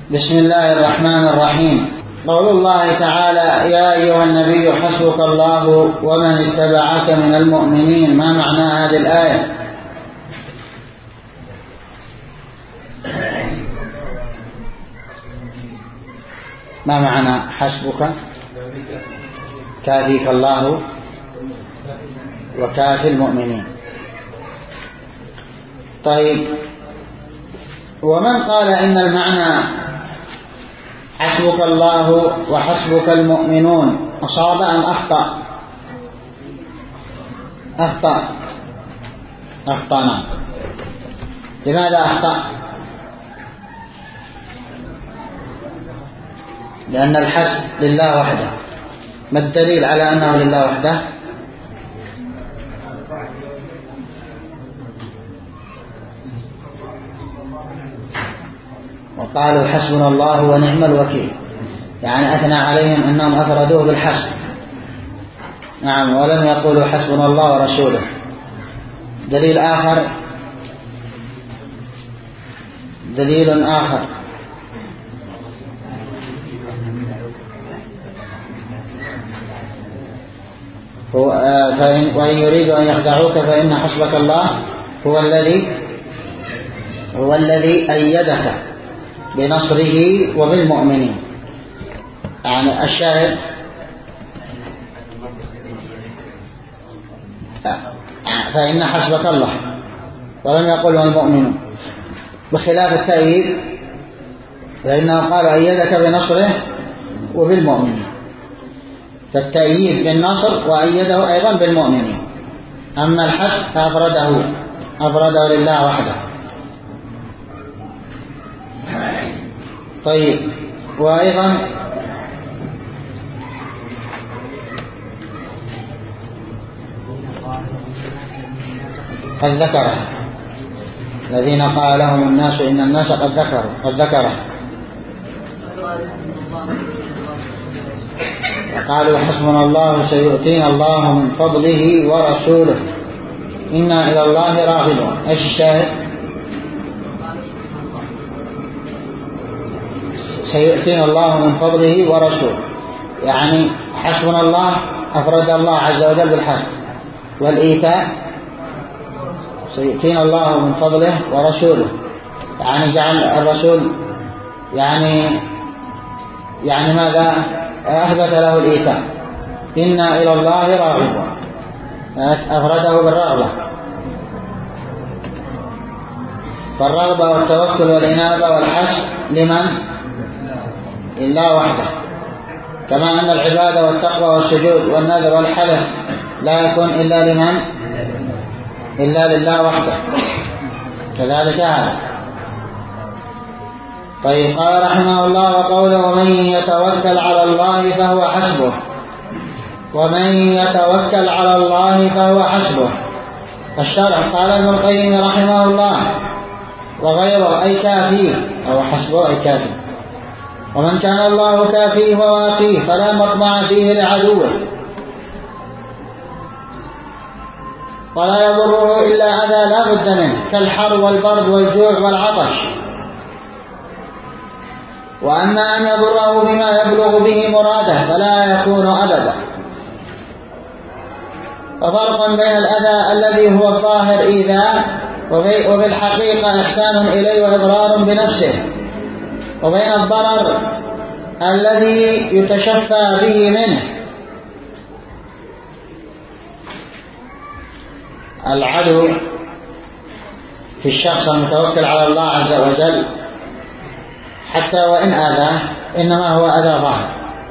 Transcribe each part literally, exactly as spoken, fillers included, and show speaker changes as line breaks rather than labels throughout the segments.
بسم الله الرحمن الرحيم. قول الله تعالى: يا أيها النبي حسبك الله ومن اتبعك من المؤمنين. ما معنى هذه الآية؟ ما معنى حسبك؟ كافيك الله وكافي المؤمنين. طيب، ومن قال إن المعنى حسبك الله وحسبك المؤمنون أصاب أم أخطأ؟ أخطأ أخطأنا. لماذا أخطأ؟ لأن الحسب لله وحده. ما الدليل على أنه لله وحده؟ وقالوا حسبنا الله ونعم الوكيل، يعني أثنى عليهم أنهم أفردوه بالحسب. نعم، ولم يقولوا حسبنا الله ورسوله. دليل آخر دليل آخر هو فإن وإن يريدوا أن يخدعوك فإن حسبك الله هو الذي هو الذي أيدك بنصره وبالمؤمنين. يعني الشاهد فإن حسبك الله، ولم يقل المؤمنون، بخلاف التأييد فإنه قال أيدك بنصره وبالمؤمنين. فالتأييد بالنصر وأيده أيضا بالمؤمنين. أما الحسب فأفرده أفرده لله وحده. طيب، وأيضا قد ذكر الذين قال لهم الناس إن الناس قد ذكروا قد ذكر وقالوا حسبنا الله سيؤتينا الله من فضله ورسوله إنا إلى الله راغبون. إيش الشاهد؟ سيؤتينا الله من فضله ورسوله، يعني حسبنا الله أفرد الله عز وجل بالحسب، والإيتاء سيؤتينا الله من فضله ورسوله، يعني جعل الرسول يعني يعني ماذا أثبت له الإيتاء. إنا إلى الله راغبون، أفرده بالرغبة. فالرغبة والتوكل والإنابة والحسب لمن؟ لله وحده. كما أن العبادة والتقوى والسجود والنذر والحلف لا يكون إلا لمن؟ إلا لله وحده. كذلك هذا. طيب، قال رحمه الله: وقوله ومن يتوكل على الله فهو حسبه. ومن يتوكل على الله فهو حسبه. الشرح قال ابن القيم رحمه الله: وغيره أي كافيه، أو حسبه أي كافيه. ومن كان الله كافيه وواقيه فلا مطمع فيه لعدوه، ولا يضره إلا أذى لا بد منه كالحر والبرد والجوع والعطش. وأما أن يضره بما يبلغ به مراده فلا يكون أبدا. ففرق بين الأذى الذي هو الظاهر إيذاء وفي الحقيقة إحسان إليه وإضرار بنفسه، وبين الضرر الذي يتشفى به منه. العدو في الشخص المتوكل على الله عز وجل حتى وإن آذاه إنما هو أذى ظاهر.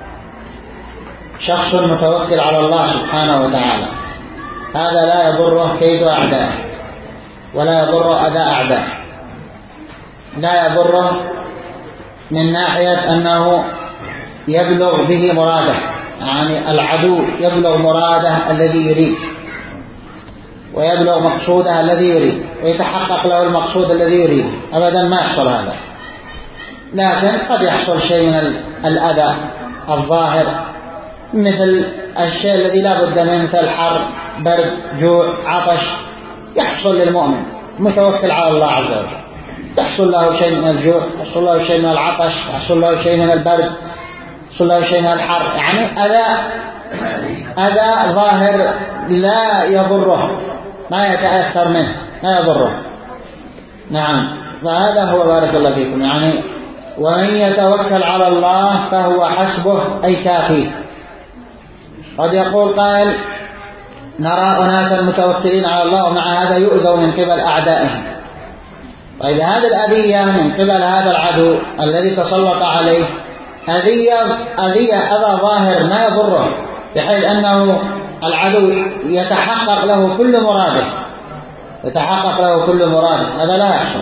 شخص متوكل على الله سبحانه وتعالى هذا لا يضره كيد أعدائه، ولا يضره أذى أعدائه، لا يضره من ناحية أنه يبلغ به مراده، يعني العدو يبلغ مراده الذي يريد، ويبلغ مقصوده الذي يريد، ويتحقق له المقصود الذي يريد. أبدا ما يحصل هذا. لكن قد يحصل شيء من الأذى الظاهر، مثل الشيء الذي لا بد منه، مثل حر، برد، جوع، عطش، يحصل للمؤمن متوكل على الله عز وجل. يحصل له شيء من الجوع، يحصل له شيء من العطش، يحصل له شيء من البرد، يحصل له شيء من الحر، يعني أذى أذى ظاهر لا يضره، ما يتأثر منه، لا يضره. نعم، فهذا هو بارك الله فيكم، يعني ومن يتوكل على الله فهو حسبه أي كافيه. قد يقول قائل نرى أناسا متوكلين على الله ومع هذا يؤذوا من قبل أعدائهم. طيب هذه الأذية من قبل هذا العدو الذي تسلط عليه أذية أذية أذى ظاهر ما يضره، بحيث أنه العدو يتحقق له كل مراده، يتحقق له كل مراده، هذا لا يحصل.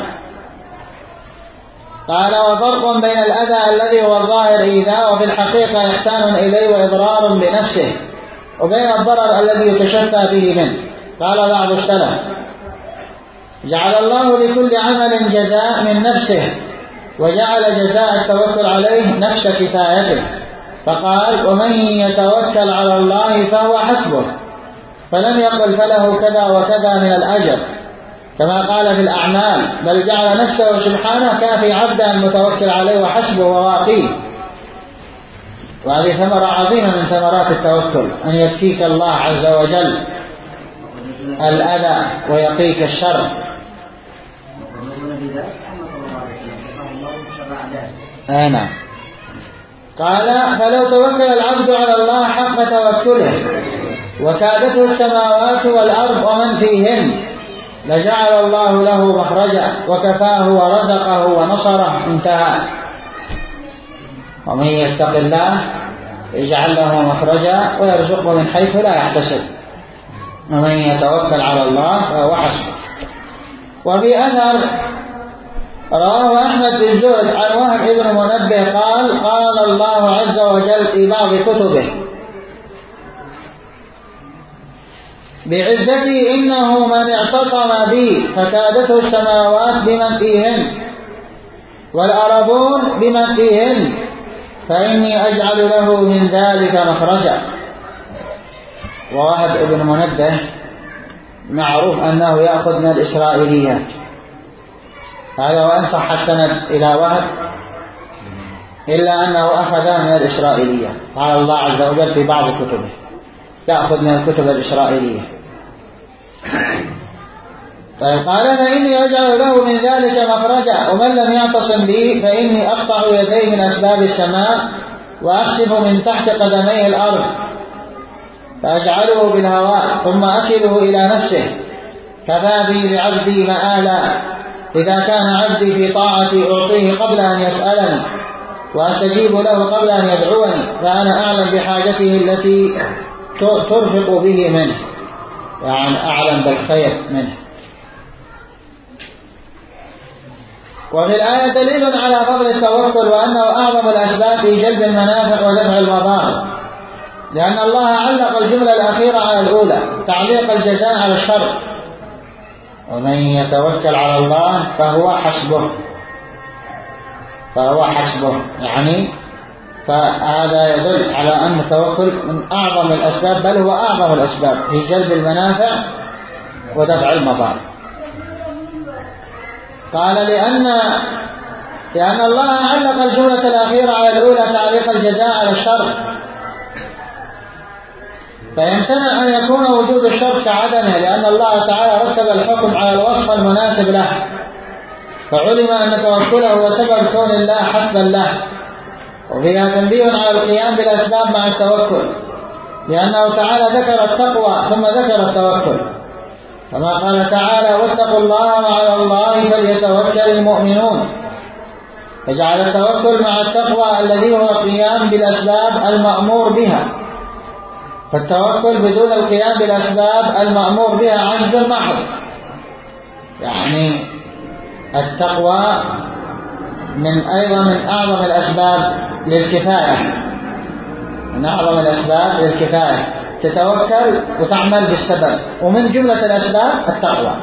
قال وفرق بين الأذى الذي هو الظاهر إيذاء وفي الحقيقة إحسان إليه وإضرار بنفسه، وبين الضرر الذي يتشفى به منه. قال بعض السلف جعل الله لكل عمل جزاء من نفسه، وجعل جزاء التوكل عليه نفس كفايته، فقال ومن يتوكل على الله فهو حسبه، فلم يقل فله كذا وكذا من الأجر كما قال في الأعمال، بل جعل نفسه سبحانه كافي عبدا متوكل عليه وحسبه وواقيه. وهذه ثمرة عظيمة من ثمرات التوكل، أن يكفيك الله عز وجل الأذى ويقيك الشر. أنا قال فلو توكل العبد على الله حق توكله وكادته السماوات والأرض ومن فيهن لجعل الله له مخرجا وكفاه ورزقه ونصره. انتهى. ومن يتق الله يجعل له مخرجا ويرزقه من حيث لا يحتسب، ومن يتوكل على الله فهو حسبه. وفي أثر رواه أحمد بن زهد عن وهب بن منبه قال قال الله عز وجل في بعض كتبه بعزتي إنه من اعتصم بي فكادته السماوات بمن فيهن والأرضون بمن فيهن فإني أجعل له من ذلك مخرجا. ووهب بن منبه معروف أنه يأخذ من الإسرائيليات، هذا وإن صح السند إلى وهب إلا أنه أخذ من الإسرائيليات. قال الله عز وجل في بعض كتبه تأخذ من الكتب الإسرائيلية. طيب قال فإني أجعل له من ذلك مخرجا ومن لم يعتصم بي فإني أقطع يديه من أسباب السماء وأخسف من تحت قدميه الأرض فأجعله بالهواء ثم أكله إلى نفسه كفى بي لعبدي مآلا إذا كان عبدي في طاعتي أعطيه قبل أن يسألني وأستجيب له قبل أن يدعوني فأنا أعلم بحاجته التي ترفق به منه، يعني أعلم بالخير منه. وفي الآية دليل على فضل التوكل وأنه أعظم الأسباب في جلب المنافع ودفع المضار، لأن الله علق الجملة الأخيرة على الأولى تعليق الجزاء على الشر، ومن يتوكل على الله فهو حسبه فهو حسبه يعني فهذا يدل على أن التوكل من أعظم الأسباب، بل هو أعظم الأسباب في جلب المنافع ودفع المضار. قال لأن لأن الله علق الجملة الأخيرة على الأولى تعليق الجزاء على الشر، فيمتنع أن يكون وجود الشر كعدمه، لأن الله تعالى رتب الحكم على الوصف المناسب له، فعلم أن توكله هو سبب كون الله حسبا له. وفيها تنبيه على القيام بالأسباب مع التوكل، لأنه تعالى ذكر التقوى ثم ذكر التوكل، كما قال تعالى واتقوا الله وعلى الله فليتوكل المؤمنون، فجعل التوكل مع التقوى الذي هو القيام بالأسباب المأمور بها، فالتوكل بدون القيام بالأسباب المأمور بها عجز محض. يعني التقوى من أيضا من أعظم الأسباب للكفاية، من أعظم الأسباب للكفاية، تتوكل وتعمل بالسبب، ومن جملة الأسباب التقوى،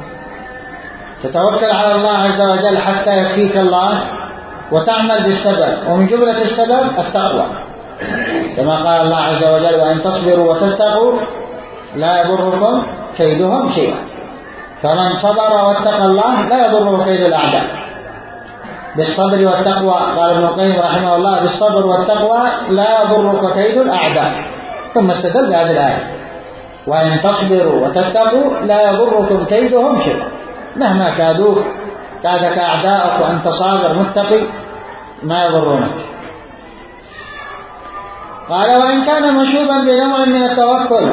تتوكل على الله عز وجل حتى يكفيك الله وتعمل بالسبب، ومن جملة السبب التقوى، كما قال الله عز وجل وإن تصبروا وتتقوا لا يضركم كيدهم شيئا، فمن صبر واتقى الله لا يضره كيد الأعداء. بالصبر والتقوى. قال ابن القيم رحمه الله: بالصبر والتقوى لا يضرك كيد الأعداء. ثم استدل بهذه الآية: وإن تصبروا وتتقوا لا يضركم كيدهم شيئا. مهما كادوك، كادك أعداءك وأنت صابر متقي، ما يضرونك. قال: وإن كان مشوبا بنوع من التوكل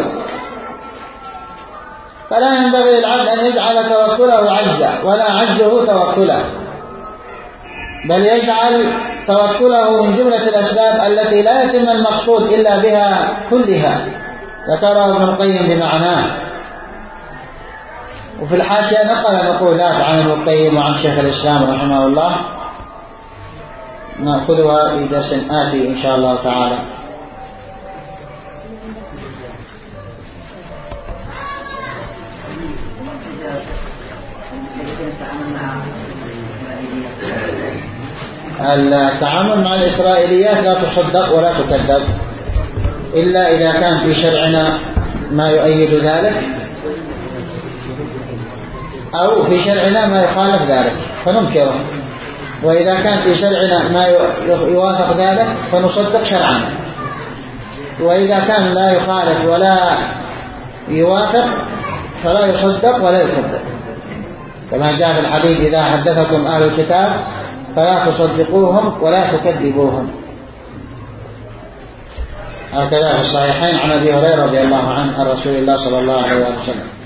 فلا ينبغي للعبد أن يجعل توكله عجزا ولا عجزه توكلا، بل يجعل توكله من جملة الأسباب التي لا يتم المقصود إلا بها كلها. ذكره ابن القيم بمعناه. وفي الحاشية نقل مقولات عن ابن القيم وعن شيخ الإسلام رحمه الله، نأخذها في درس آتي إن شاء الله تعالى. التعامل مع الإسرائيليات لا تصدق ولا تكذب إلا إذا كان في شرعنا ما يؤيد ذلك، أو في شرعنا ما يخالف ذلك فننكره، وإذا كان في شرعنا ما يوافق ذلك فنصدق شرعا، وإذا كان لا يخالف ولا يوافق فلا يصدق ولا يكذب، كما جاء في الحديث: إذا حدثكم أهل الكتاب فلا تصدقوهم ولا تكذبوهم. هكذا في الصحيحين عن أبي هريرة رضي الله عنه عن رسول الله صلى الله عليه وسلم.